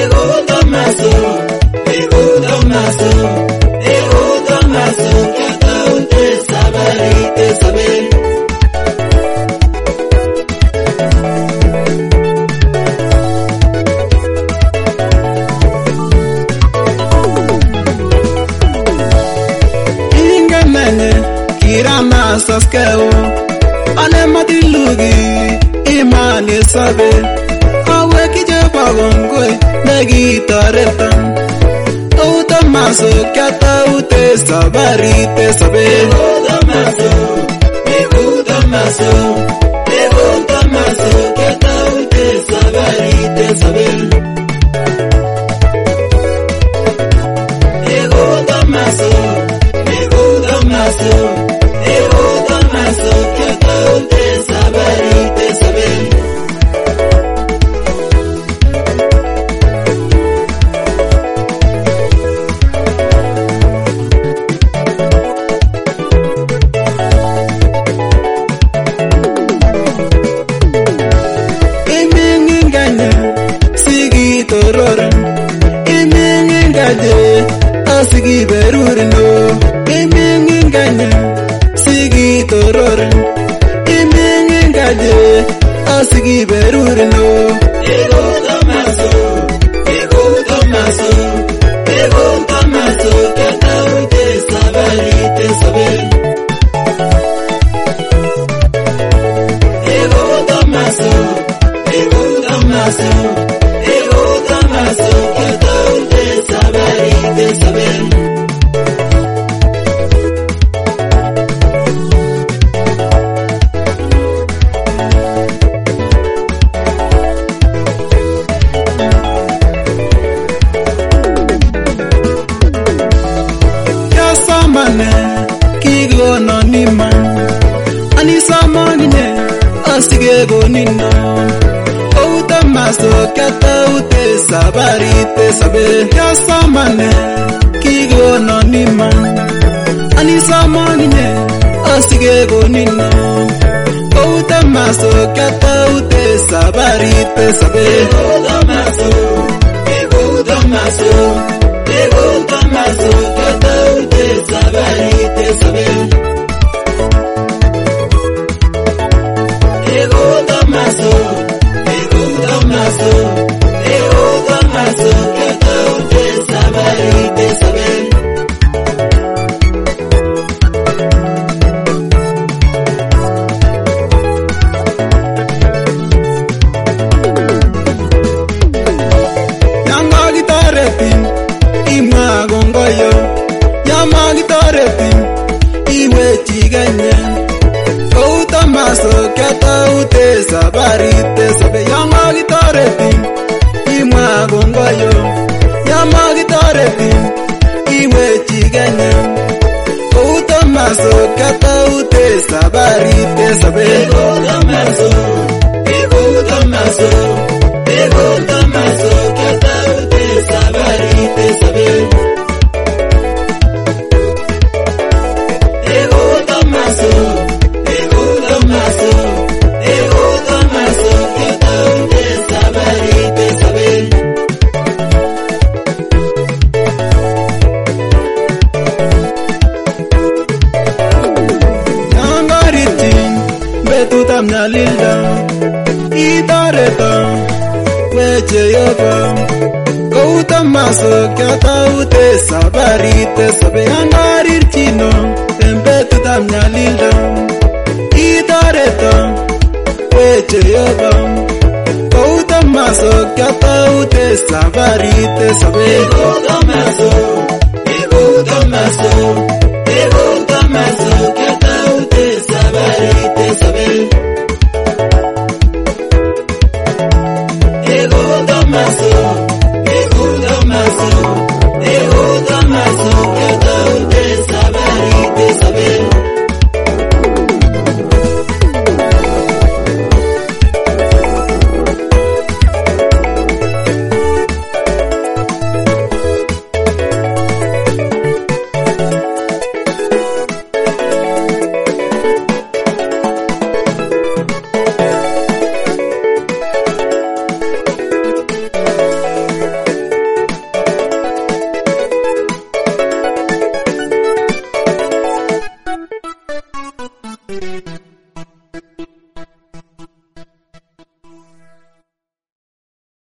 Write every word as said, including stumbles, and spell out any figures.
Tomaso, ego Tomaso, ego Tomaso, kata ute sabari te sabe. Inga mene kirama saskeo, ane madilugi imani sabe. Awe kije bagongwe negi taretan. O Tomaso kata ute sabari te sabe. Ego Tomaso, ego Tomaso, ego Tomaso kata ute sabari te sabe. Ego Tomaso, ego Tomaso, ego Tomaso kata ute sabari te sabe. Sigi berurno, iminginganya. Sigi torore, iminginganya. Sigi berurno. Ego Tomaso, ego Tomaso, ego Tomaso, kata ute sabari te sabe. Ego Tomaso, ego Tomaso, ego Tomaso, kata ute sabari te sabe. Nino, O Tomaso kata ute sabari te sabe. Yasamane kigo no nima, ani samanine asige go nino. O Tomaso kata ute sabari te sabe. Ego Tomaso, ego Tomaso, ego Tomaso kata ute sabari te sabe. Ego Tomaso, ego Tomaso, ego Tomaso, kata ute sabari te sabe. Yama gitareti, ima gongoyo. Yama gitareti, iwe chiganya. O Tomaso kata ute sabari te sabe. Yama gitareti, ima gongoyo. Yama gitareti, iwe chiganya. O Tomaso kata ute sabari te sabe. Ego Tomaso, ego Tomaso, ego Tomaso kata ute sabari te sabe. Ego Tomaso, ego Tomaso, ego Tomaso kata ute sabari te sabe. Yangaritin betutam nyalilda itareta weche yoba. O Tomaso kata ute sabari te sabe. Yangarirchino betutam nyalilda itareta weche yoba. O Tomaso kata ute sabari te sabe. Ego Tomaso, ego Tomaso, ego Tomaso kata ute sabari te sabe. Ego Tomaso, ego Tomaso, ego Tomaso kata